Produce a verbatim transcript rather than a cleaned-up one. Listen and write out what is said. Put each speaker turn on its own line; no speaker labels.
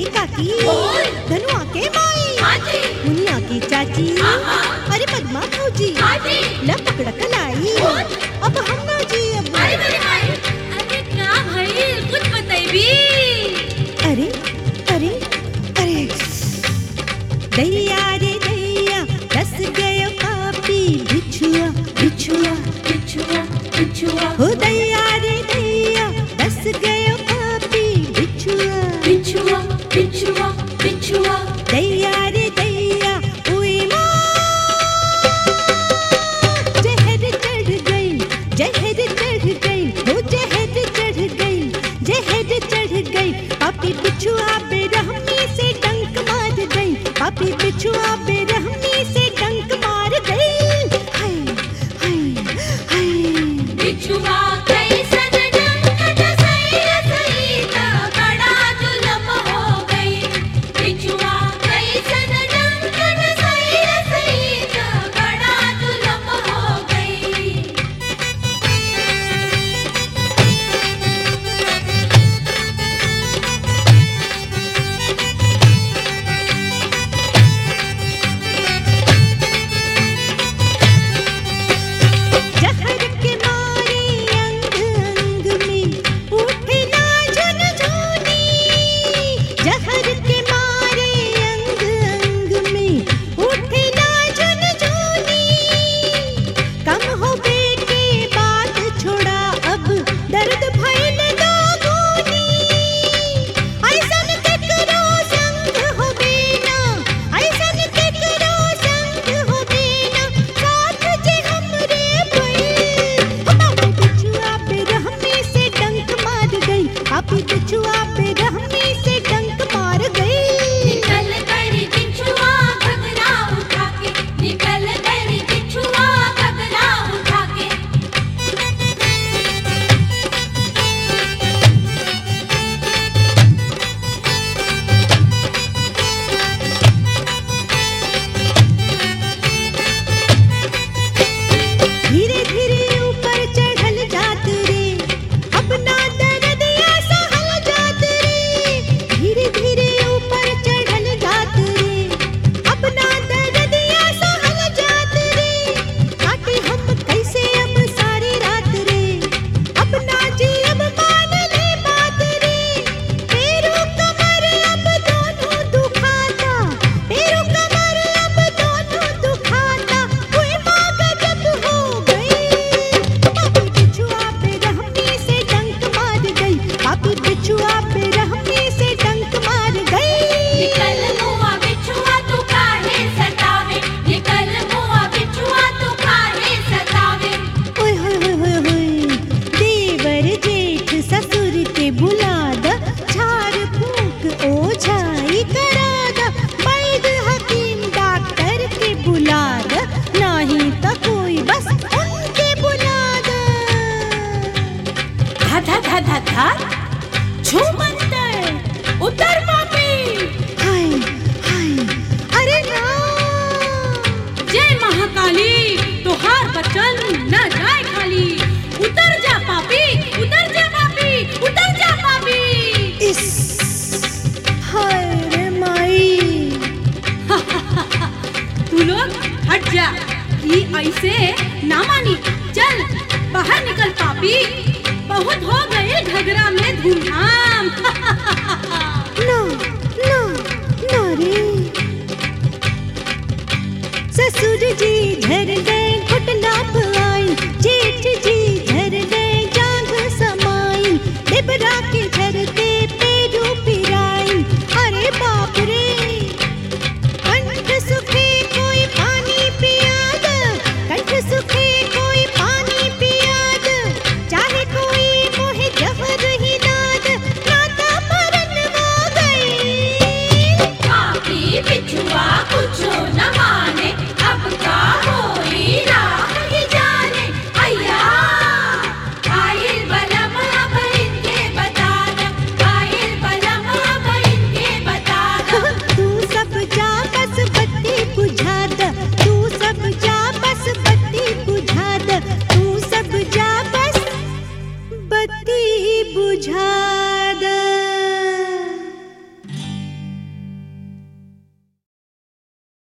काकी, धनुआ के माई, मुनिया की चाची, अरे पद्मा भौजी, ला पकड़ कलाई, अब हम ना जी अब।
अरे क्या भाई कुछ बताइबी?
अरे अरे अरे दैया रे दैया, दस गयो पापी बिछुआ बिछुआ
बिछुआ बिछुआ
हो दैया रे दैया, दस गयो पापी बिछुआ
बिछुआ बिछुआ बिछुआ
दैया रे दैया, उई माँ जहर चढ़ गई, जहर चढ़ गई, हो जहर चढ़ गई, जहर चढ़ गई, पापी बिछुआ बेरहमी से डंक मार गई, पापी बिछुआ बेरहमी से डंक मार गई। हाय हाय हाय
बिछुआ कैसन डंक सही सही त बड़ा जुल्म हो गई। बिछुआ कैसन डंक सही सही त बड़ा जुल्म हो गई।
जहर के मारे अंग अंग में उठना झुनझुनी, जहर के मारे अंग अंग में उठना झुनझुनी, कम हो बेटे बात छोड़ा अब दर्द भइल दोगुनी, ऐसन केकरो संग होबे ना, ऐसन केकरो संग होबे ना, साथ जे हमरे भइल। पापी बिछुआ बेरहमी से डंक मार गई, पापी बिछुआ बेरहमी से डंक मार गई।
निकल गई बिछुआ घगरा उठा के, निकल गई बिछुआ घगरा उठा के।
धीरे धीरे ऊपर चढ़ल जात रे, अपना दर्द या सहल जात रे, धीरे धीरे ऊपर चढ़ल जात रे, अपना दर्द या सहल जात रे, काटे हम कैसे अब सारी रात रे, अपना जी अब मान ले बात रे, पैरों कमर अब दोनों दुखाता, पैरों कमर अब दोनों दुखाता, कोई माँ गजब हो गई। पापी बिछुआ बेरहमी से डंक मार गई, पापी बिछुआ बेरहमी से डंक मार गई।
निकल मुआ बिछुआ तू काहे सतावे, निकल मुआ बिछुआ तू काहे सतावे।
ओए होए होए होए होए, देवर जेठ ससुर के बुला द, झाड़ फूंक ओझाई करा द, वैद्य हकीम डॉक्टर के बुला द, नहीं तो कोई बस उनके बुला द।
धा धा धा धा धा छू मंतर उतर पापी।
हाय हाय अरे ना,
जय महाकाली तोहार बचन न जाए खाली। उतर जा पापी, उतर जा पापी, उतर जा पापी।
इस हाय रे माई।
तू लोग हट जा, ये ऐसे ना मानी। चल बाहर निकल पापी, बहुत हो गए घगरा में धूमधाम।